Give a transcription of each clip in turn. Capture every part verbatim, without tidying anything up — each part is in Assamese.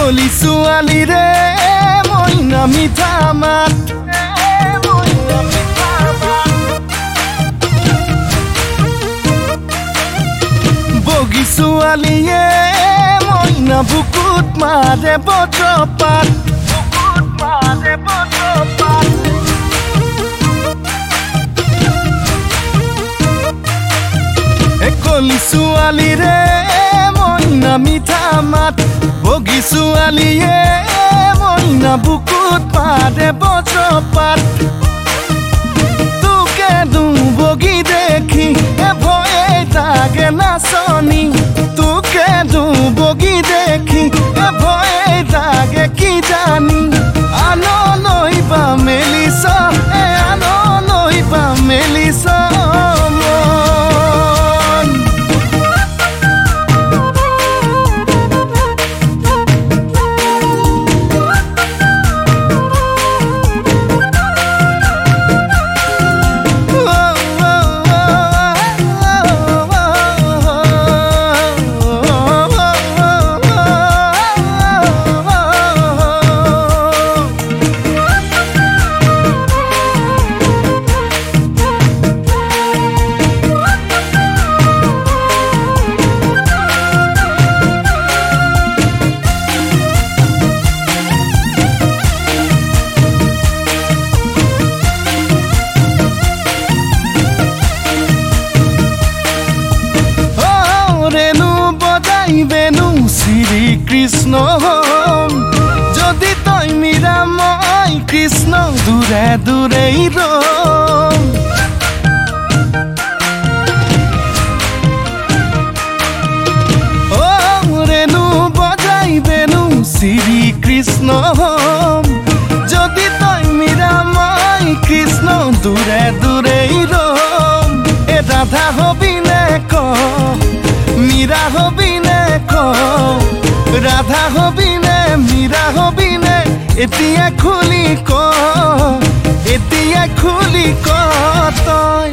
কলি ছোৱালী ৰে মইনা মিঠা মাত বগী ছোৱালীয়ে মইনা বুকুত মাৰে বজ্ৰপাত বুকুত মাৰে বজ্ৰপাত কলি ছোৱালী ৰে মইনা মিঠা মাত বগী ছোৱালীয়ে মইনা বুকুত মাৰে বজ্ৰপাত তোকে দু বগী দেখি ভয়ে লাগে নাচনি তোকে দু বগী দেখি ভয়ে লাগে কি জানি আনো নৈবা মেলিছ এ আনো নৈবা মেলিছ বেনু শ্ৰী কৃষ্ণ যদি তই মীৰা মই কৃষ্ণ দূৰে দূৰে ৰম অ ৰেণু বজাই বেনু শ্ৰী কৃষ্ণ যদি তই মীৰা মই কৃষ্ণ দূৰে দূৰে ৰম এ ৰাধা হবি নে ক মীৰা হবি নে ক ৰাধা হবি নে মীৰা হবি নে এতিয়া খুলি ক এতিয়া খুলি ক তই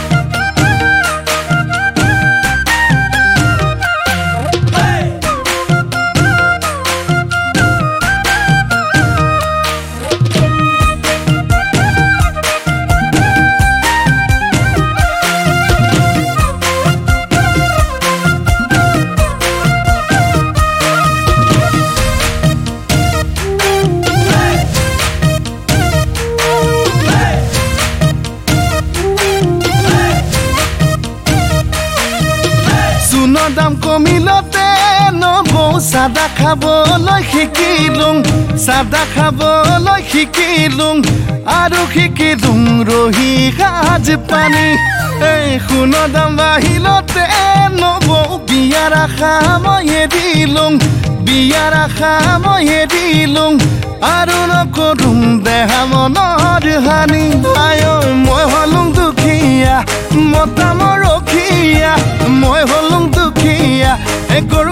দাম কমিলতে নবৌ চাদা খাবলৈ শিকিলোঁ চাদা খাবলৈ শিকিলোঁ আৰু শিকিলোঁ ৰহি সাজ পানী এই সোণৰ দাম বাঢ়িলতে নবৌ বিয়াৰ আশা মই এৰিলোঁ বিয়াৰ আশা মই এৰিলোঁ আৰু নকৰোঁ দেহা মনৰ হানি আই মই হলোঁ দুখীয়া মতা মোৰ ৰখীয়া মই হলোঁ দুখীয়া